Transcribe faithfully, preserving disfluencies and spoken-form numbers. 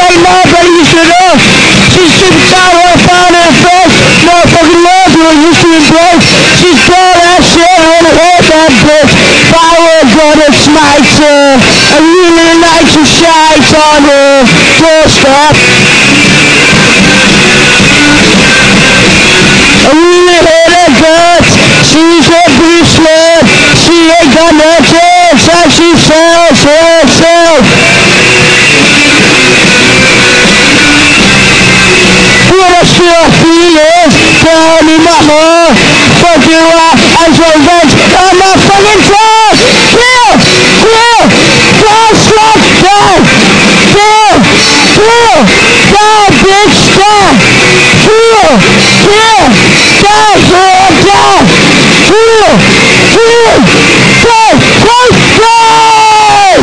right now, buddy, you should know. She's super tired, found her face. Motherfucking love you, used to embrace. She's got that shit on her head, that bitch. Fire gonna smite her. I really like to shite on her doorstep. I really hate her guts. She's a beast slut. She ain't got no chance, and she sells herself. What I still feel is, tell me mama, fuck you out as revenge on my fucking toes. Kill, kill, don't stop, die, kill, kill, die, bitch, die, kill, kill, die, kill, die, kill, kill, die, die,